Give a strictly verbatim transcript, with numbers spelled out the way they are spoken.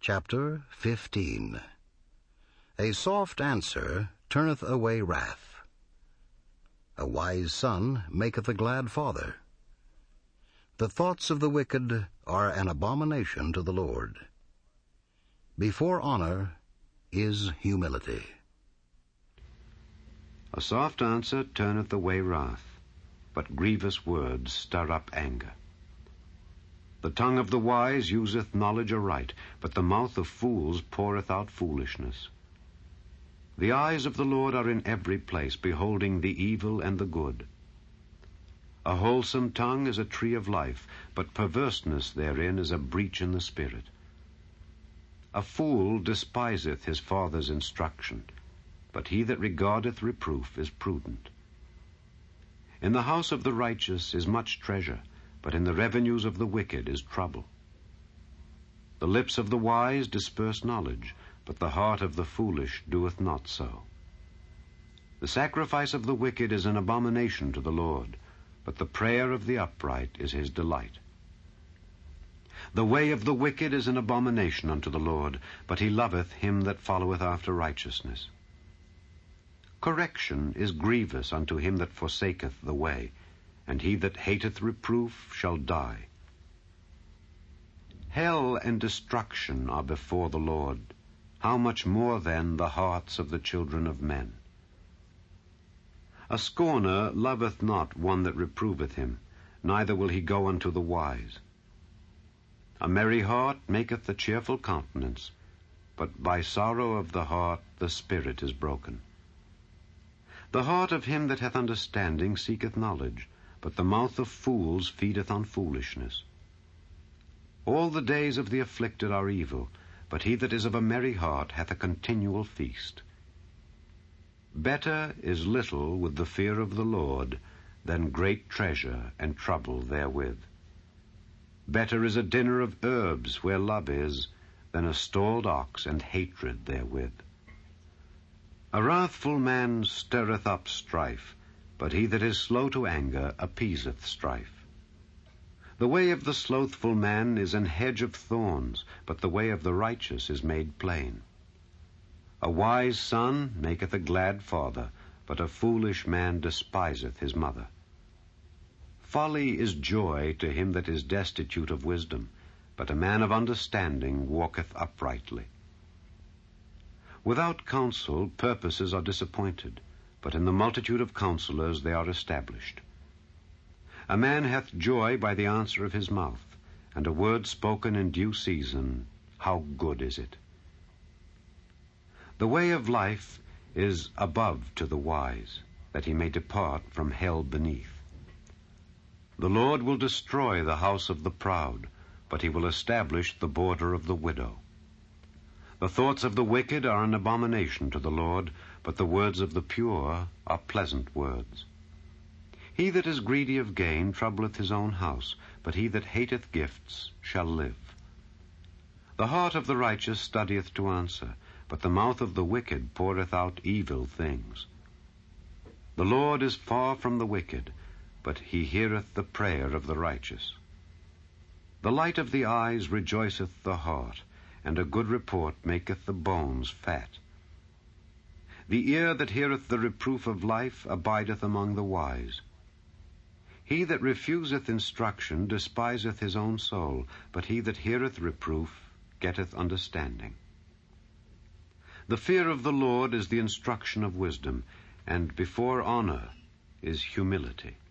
Chapter fifteen. A soft answer turneth away wrath. A wise son maketh a glad father. The thoughts of the wicked are an abomination to the Lord. Before honor is humility. A soft answer turneth away wrath, but grievous words stir up anger. The tongue of the wise useth knowledge aright, but the mouth of fools poureth out foolishness. The eyes of the Lord are in every place, beholding the evil and the good. A wholesome tongue is a tree of life, but perverseness therein is a breach in the spirit. A fool despiseth his father's instruction, but he that regardeth reproof is prudent. In the house of the righteous is much treasure, but in the revenues of the wicked is trouble. The lips of the wise disperse knowledge, but the heart of the foolish doeth not so. The sacrifice of the wicked is an abomination to the Lord, but the prayer of the upright is his delight. The way of the wicked is an abomination unto the Lord, but he loveth him that followeth after righteousness. Correction is grievous unto him that forsaketh the way, and he that hateth reproof shall die. Hell and destruction are before the Lord. How much more then the hearts of the children of men? A scorner loveth not one that reproveth him, neither will he go unto the wise. A merry heart maketh a cheerful countenance, but by sorrow of the heart the spirit is broken. The heart of him that hath understanding seeketh knowledge, but the mouth of fools feedeth on foolishness. All the days of the afflicted are evil, but he that is of a merry heart hath a continual feast. Better is little with the fear of the Lord than great treasure and trouble therewith. Better is a dinner of herbs where love is than a stalled ox and hatred therewith. A wrathful man stirreth up strife, but he that is slow to anger appeaseth strife. The way of the slothful man is an hedge of thorns, but the way of the righteous is made plain. A wise son maketh a glad father, but a foolish man despiseth his mother. Folly is joy to him that is destitute of wisdom, but a man of understanding walketh uprightly. Without counsel purposes are disappointed, but in the multitude of counselors they are established. A man hath joy by the answer of his mouth, and a word spoken in due season, how good is it! The way of life is above to the wise, that he may depart from hell beneath. The Lord will destroy the house of the proud, but he will establish the border of the widow. The thoughts of the wicked are an abomination to the Lord, but the words of the pure are pleasant words. He that is greedy of gain troubleth his own house, but he that hateth gifts shall live. The heart of the righteous studieth to answer, but the mouth of the wicked poureth out evil things. The Lord is far from the wicked, but he heareth the prayer of the righteous. The light of the eyes rejoiceth the heart, and a good report maketh the bones fat. The ear that heareth the reproof of life abideth among the wise. He that refuseth instruction despiseth his own soul, but he that heareth reproof getteth understanding. The fear of the Lord is the instruction of wisdom, and before honor is humility.